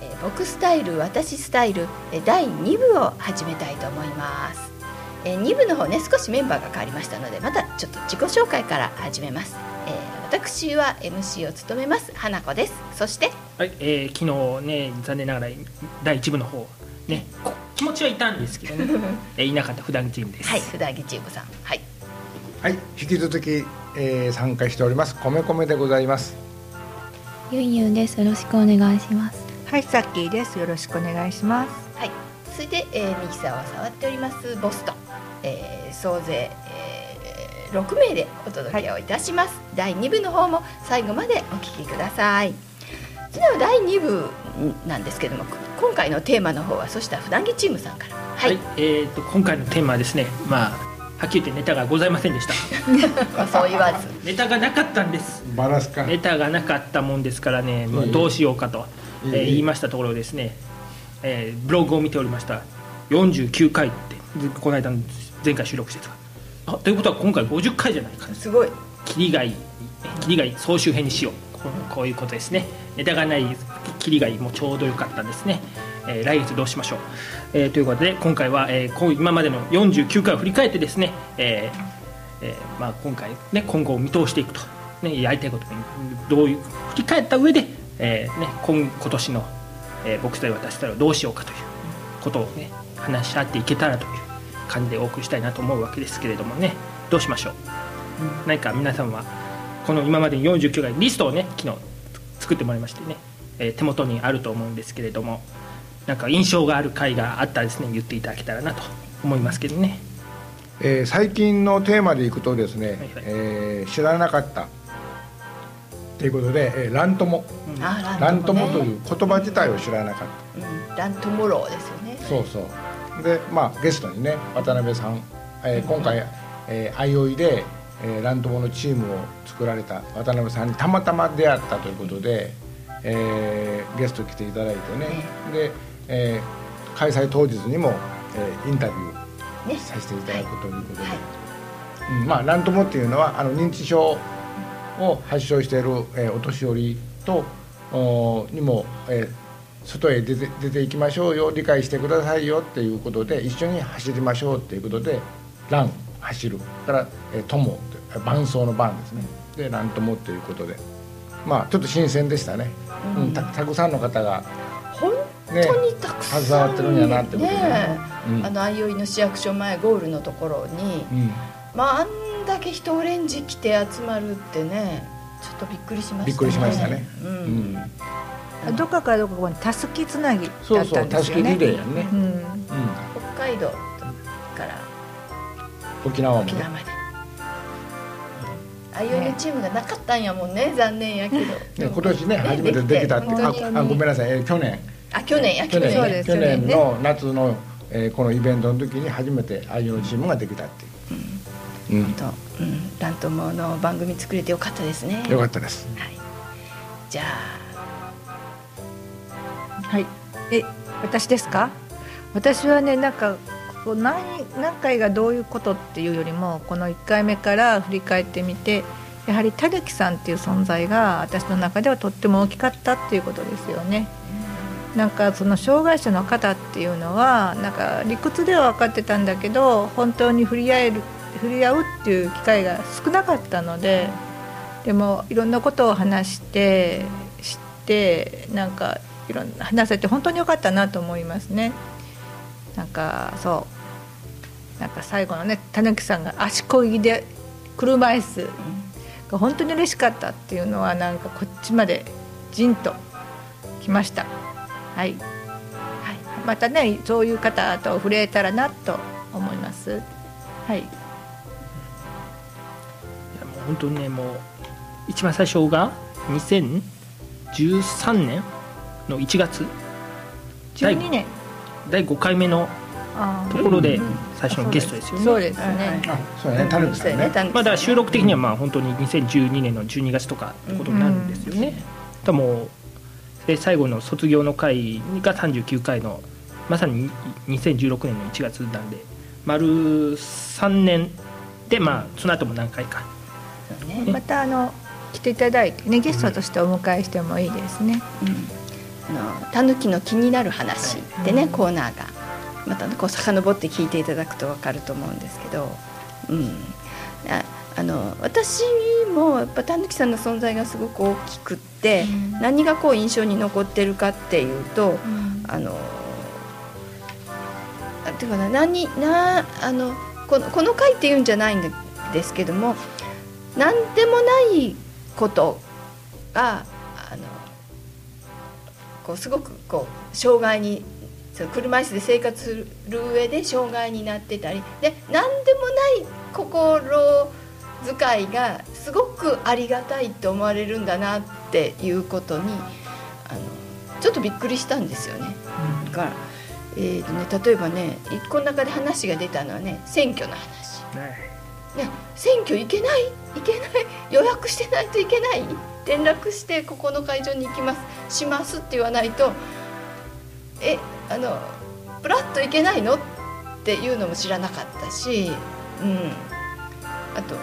僕スタイル私スタイル第2部を始めたいと思います。2部の方ね、少しメンバーが変わりましたので、またちょっと自己紹介から始めます。私は MC を務めます花子です。そして、 はい、昨日ね、残念ながら第1部の方ね、気持ちはいたんですけどねいなかった普段着チームです。 はい、普段着チームさん、はい、 はい、引き続き、参加しております米米でございます。 ゆんゆんです。よろしくお願いします。 はい、さっきーです。よろしくお願いします。 はい、続いて、ミキサーを触っておりますボスト、総勢、6名でお届けをいたします。第2部の方も最後までお聞きください。それでは第2部なんですけども、今回のテーマの方はそした普段着チームさんから。 はい、今回のテーマはですね、はっきり言ってネタがございませんでしたそう言わずネタがなかったんです。 バラすか。 ネタがなかったもんですからね、もうどうしようかと、言いましたところですね、ブログを見ておりました。49回ってこの間の前回収録してたということは今回50回じゃないか。 すごい。 キリがいい総集編にしよう、こういうことですね。ネタがないキリがいいもちょうどよかったんですね。来月どうしましょう、ということで今回は、今までの49回を振り返ってですね、今回ね、今後を見通していくと、ね、やりたいことにどういう振り返った上で、今年の、僕たち私たちはどうしようかということをね、話し合っていけたらという感じでお送りしたいなと思うわけですけれどもね、どうしましょう。何か皆さんはこの今までに49回リストをね、昨日作ってもらいましてね、手元にあると思うんですけれども、なんか印象がある回があったらですね、言っていただけたらなと思いますけどね。 最近のテーマでいくとですね、知らなかったということで、ラントモ、ラントモという言葉自体を知らなかった、 ラントモローですよね。 そうそうで、ゲストにね、渡辺さん、今回、IOI で、ラントモのチームを作られた渡辺さんにたまたま出会ったということで、ゲスト来ていただいてね、で、開催当日にも、インタビューさせていただくということで、ラントモっていうのは認知症を発症している、お年寄りとにも、外へ出ていきましょうよ、理解してくださいよっていうことで、一緒に走りましょうっていうことで、ラン、走るから、友、伴走の伴ですね。でラントモということで、ちょっと新鮮でしたね。たくさんの方が本当にたくさん、 携わってるんやなってことでね。 IOI の市役所前ゴールのところに、あんだけ人オレンジ着て集まるってね、ちょっとびっくりしましたね。 びっくりしましたね。 どっかからどこかにたすきつなぎだったんですよね。 そうそう、たすきリレーやね。 北海道から沖縄まで。 IOI のチームがなかったんやもんね、残念やけど。 今年ね、初めてできたって。ごめんなさい、去年去年の夏の、このイベントの時に初めて IOI のチームができたっていう。 ラントモの番組作れてよかったですね。 よかったです。 じゃあ、 はい、私ですか。私はね、なんか何回がどういうことっていうよりも、この1回目から振り返ってみて、やはりたぬきさんっていう存在が私の中ではとっても大きかったっていうことですよね。なんかその障害者の方っていうのは、なんか理屈では分かってたんだけど、本当に触れ合うっていう機会が少なかったので、でもいろんなことを話して知って、なんかいろんな話せて本当に良かったなと思いますね。なんか最後のね、たぬきさんが足こぎで車椅子が本当に嬉しかったっていうのは、なんかこっちまでじんときました。はい、またね、そういう方と触れたらなと思います。はい。いや、 もう本当にね、もう一番最初が2013年の1月 12年第5回目のところで最初のゲストですよね。 そうですね。 そうね、たぬきさんね。 だから収録的には本当に2012年の12月とかってことになるんですよね。もうで最後の卒業の回が39回のまさに2016年の1月なんで、丸3年で、その後も何回か、 また来ていただいてね、ゲストとしてお迎えしてもいいですね。 たぬきの気になる話でね、コーナーがまたこう遡って聞いていただくと分かると思うんですけど、私もやっぱたぬきさんの存在がすごく大きくって、何がこう印象に残ってるかっていうと、ていうかな、この回っていうんじゃないんですけども、何でもないことがこうすごくこう障害に、車椅子で生活する上で障害になってたりで、何でもない心遣いがすごくありがたいと思われるんだなっていうことにちょっとびっくりしたんですよね。だから、例えばね、この中で話が出たのはね、選挙の話、ね、選挙行けない予約してないといけない、連絡してここの会場に行きますしますって言わないとプラッと行けないのっていうのも知らなかったし、あと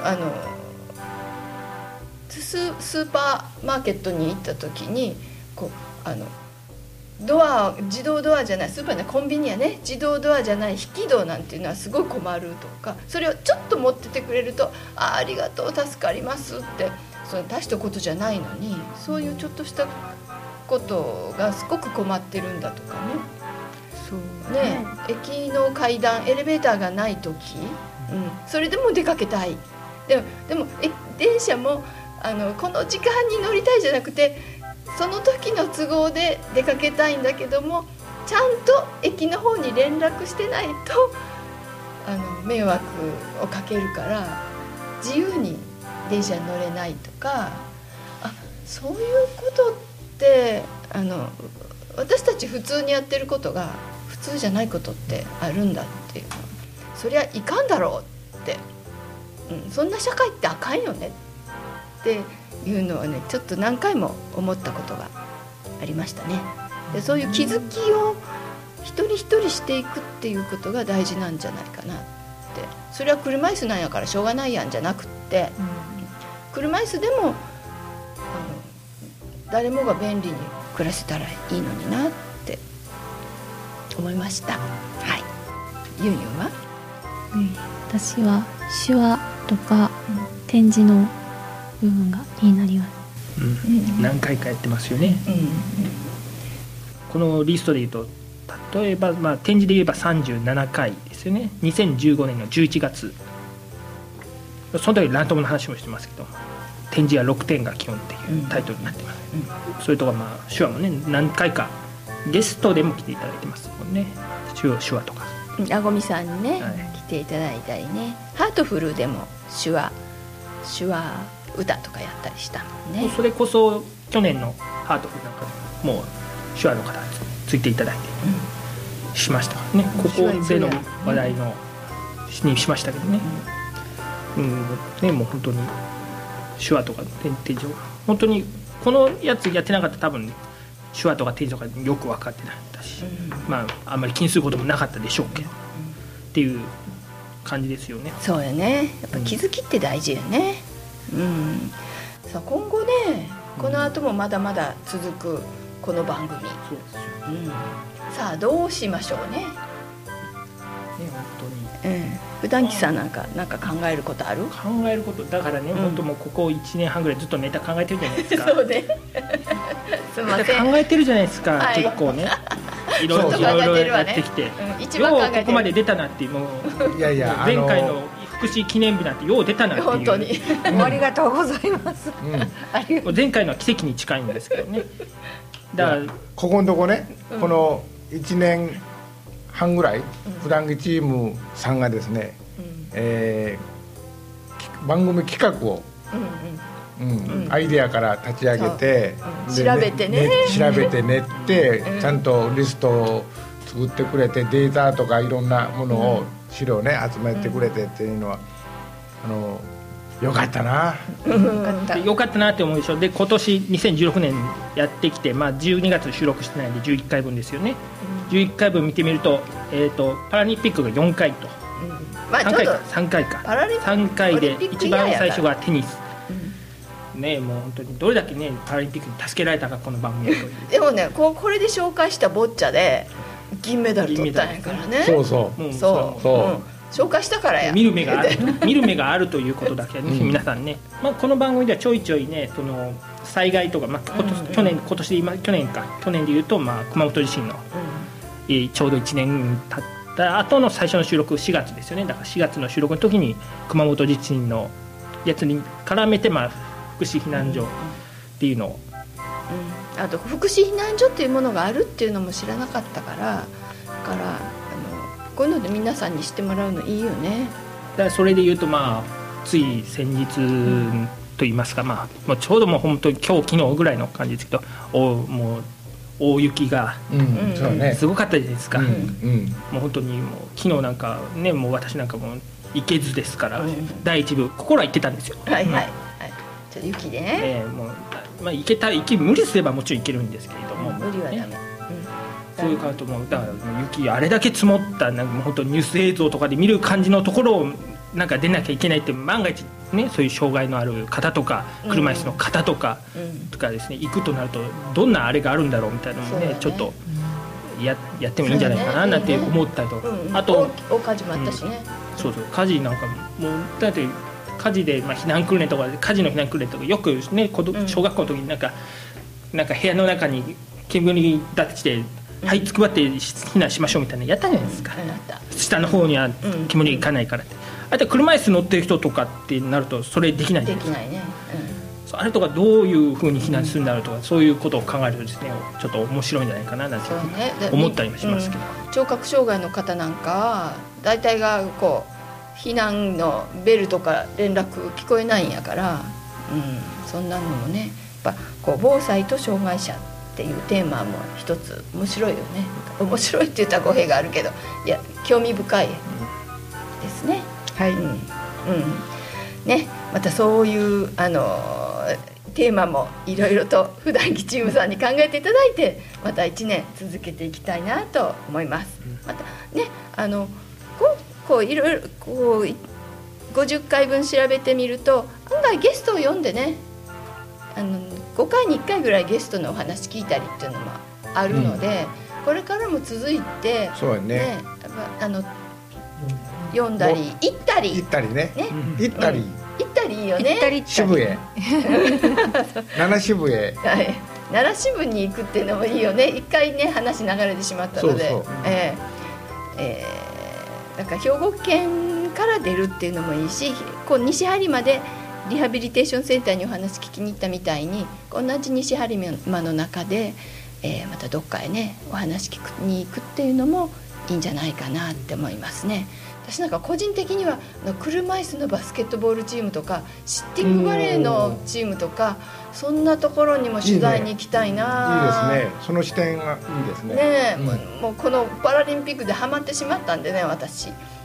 スーパーマーケットに行った時にこう自動ドアじゃない、スーパーのコンビニやね、自動ドアじゃない引き戸なんていうのはすごい困るとか、それをちょっと持っててくれるとありがとう助かりますって、それ大したことじゃないのに、そういうちょっとしたことがすごく困ってるんだとかね。そうね、駅の階段エレベーターがない時、それでも出かけたい。でも電車もこの時間に乗りたいじゃなくて、その時の都合で出かけたいんだけども、ちゃんと駅の方に連絡してないと迷惑をかけるから自由に電車に乗れないとか、そういうことって私たち普通にやってることが普通じゃないことってあるんだっていう、そりゃいかんだろうって、そんな社会ってあかんよねっていうのはね、ちょっと何回も思ったことがありましたね。でそういう気づきを一人一人していくっていうことが大事なんじゃないかなって。それは車椅子なんやからしょうがないやんじゃなくって、車椅子でも誰もが便利に暮らせたらいいのになって思いました。はい。ユンユンは？ 私は手話とか展示の部分が気になります。 何回かやってますよね。このリストでいうと、例えば、展示で言えば37回ですよね。2015年の11月、その時ラントムの話もしてますけど、展示は6点が基本っていうタイトルになってます。それとか手話もね、何回かゲストでも来ていただいてますもんね。手話とかあごみさんにね、来ていただいたりね、ハートフルでも手話歌とかやったりしたもんね。 それこそ去年のハートフルなんかでもう手話の方ついていただいてしましたからね。ここでの話題のにしましたけどね。もう本当に手話とか展示を本当にこのやつやってなかったら多分手話とか展示とかよく分かってなかったし、あんまり気にすることもなかったでしょうけど、っていう感じですよね。 そうよね。やっぱ気づきって大事よね。さあ今後ね、この後もまだまだ続くこの番組。そうですよ。さあどうしましょうね。本当に。普段期さんなんか考えることある？ 考えることだからね、本当もうここ1年半ぐらいずっとネタ考えてるじゃないですか。 そうね。すみません。 考えてるじゃないですか。結構ね。いろいろやってきて、ようここまで出たなっていう、もう前回の福祉記念日なんてよう出たなっていう。 本当に。 ありがとうございます。 前回のは奇跡に近いんですけどね。 だからここのとこね、この1年半ぐらい普段着チームさんがですね、番組企画をアイデアから立ち上げて、 調べて練って、ちゃんとリストを作ってくれて、データとかいろんなものを資料ね集めてくれてっていうのはよかったな。 よかったなって思うでしょ。で今年2016年やってきて、12月収録してないんで11回分ですよね。11回分見てみると、パラリンピックが4回と、3回かパラリンピック 3回で一番最初がテニスねもう本当にどれだけねパラリンピックに助けられたかこの番組という。 でもねこれで紹介したボッチャで銀メダル取ったんやからね。 そうそう、 もう紹介したからや。 見る目があるということだけね、皆さんね、この番組ではちょいちょいねその災害とか、去年でいうと、熊本地震の、ちょうど1年経った後の最初の収録4月ですよね。だから4月の収録の時に熊本地震のやつに絡めて、福祉避難所っていうのを、 あと福祉避難所っていうものがあるっていうのも知らなかったからこういうので皆さんに知ってもらうのいいよね。 だからそれでいうとつい先日と言いますか、もうちょうどもう本当に今日昨日ぐらいの感じですけどもう大雪がすごかったじゃないですか。もう本当にもう昨日なんかねもう私なんかも行けずですから、第一部心は行ってたんですよ。 はいはい、ちょっと雪でね、 もう無理すればもちろん行けるんですけれども、 無理はダメ。 そういう感じもだから雪あれだけ積もったなんかもう本当ニュース映像とかで見る感じのところをなんか出なきゃいけないって万が一ねそういう障害のある方とか車椅子の方とかですね行くとなるとどんなあれがあるんだろうみたいなのをねちょっとやってもいいんじゃないかななんて思ったりとか、あと大火事もあったしね。 そう火事なんかもうだって火事で避難訓練とか火事の避難訓練とかよくね小学校の時になんか部屋の中に煙立ててはいつくばって避難しましょうみたいなやったじゃないですか。下の方には煙がいかないからって、あと車椅子乗ってる人とかってなるとそれできないじゃないですか。できないね。あれとかどういうふうに避難するんだろうとか、そういうことを考えるとですねちょっと面白いんじゃないかななんて思ったりもしますけど、 聴覚障害の方なんか大体がこう避難のベルとか連絡聞こえないんやから、そんなのもねやっぱこう防災と障害者っていうテーマも一つ面白いよね。面白いって言ったら語弊があるけど、いや興味深いですね。 はい、 ね、またそういうテーマもいろいろと普段着チームさんに考えていただいてまた1年続けていきたいなと思います。またねこういろいろこう50回分調べてみると案外ゲストを呼んでね5回に1回ぐらいゲストのお話聞いたりっていうのもあるので、これからも続いてそうやね、 読んだり行ったり行ったりいいよね。 渋谷7支部へ、 7支部に行くっていうのもいいよね。一回ね話流れてしまったので、だから兵庫県から出るっていうのもいいし、こう西播磨でリハビリテーションセンターにお話聞きに行ったみたいに同じ西播磨の中で、またどっかへねお話聞きに行くっていうのもいいんじゃないかなって思いますね。私なんか個人的には車椅子のバスケットボールチームとかシッティングバレーのチームとかそんなところにも取材に行きたいな。 いいですね、その視点がいいですね。 ね、もうこのパラリンピックでハマってしまったんでね私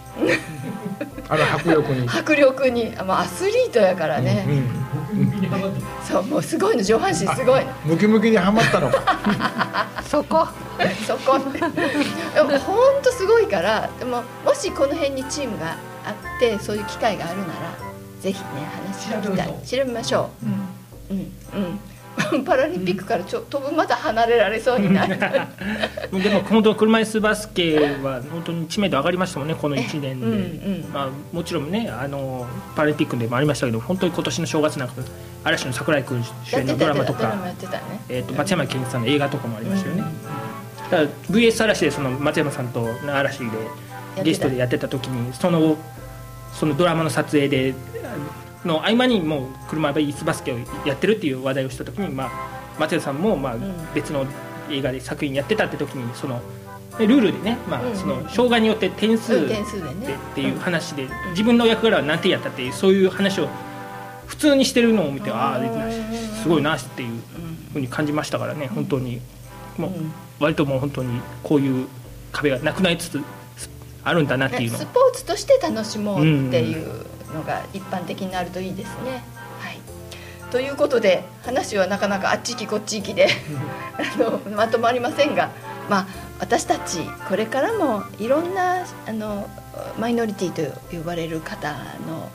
迫力にアスリートやからね、そうもうすごいの、上半身すごいの、 ムキムキにはまったのかそこでも本当すごいから、でももしこの辺にチームがあってそういう機会があるならぜひね話聞きたい、調べましょう。パラリンピックから飛ぶまた離れられそうになるでも本当車椅子バスケは本当に知名度上がりましたもんね、この1年で。もちろんねパラリンピックでもありましたけど、本当に今年の正月なんか嵐の櫻井君主演のドラマとか松山ケンイチさんの映画とかもありましたよね。だから VS 嵐でその松山さんと嵐でゲストでやってた時にそのドラマの撮影での合間にもう車椅子バスケをやってるっていう話題をした時に、松山さんも別の映画で作品やってたって時にそのルールでね、その障害によって点数でっていう話で自分の役柄は何点やったっていうそういう話を普通にしてるのを見て、すごいなっていうふうに感じましたからね。本当にもう割ともう本当にこういう壁がなくなりつつあるんだなっていうの、 スポーツとして楽しもうっていうのが一般的になるといいですね。はい、ということで話はなかなかあっち行きこっち行きでまとまりませんが、私たちこれからもいろんなマイノリティと呼ばれる方の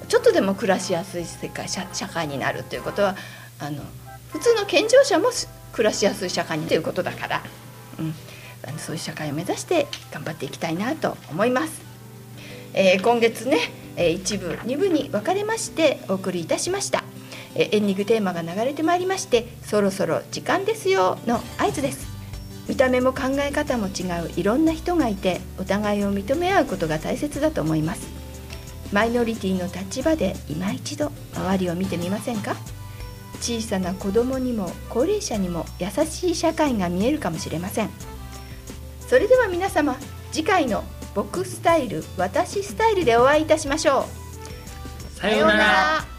ちょっとでも暮らしやすい社会になるということは普通の健常者も暮らしやすい社会にということだから、そういう社会を目指して頑張っていきたいなと思います。今月ね、1部2部に分かれましてお送りいたしました。エンディングテーマが流れてまいりまして、そろそろ時間ですよの合図です。見た目も考え方も違ういろんな人がいて、お互いを認め合うことが大切だと思います。マイノリティの立場で今一度周りを見てみませんか。小さな子供にも高齢者にも優しい社会が見えるかもしれません。それでは皆様、次回の僕スタイル私スタイルでお会いいたしましょう。 さようなら。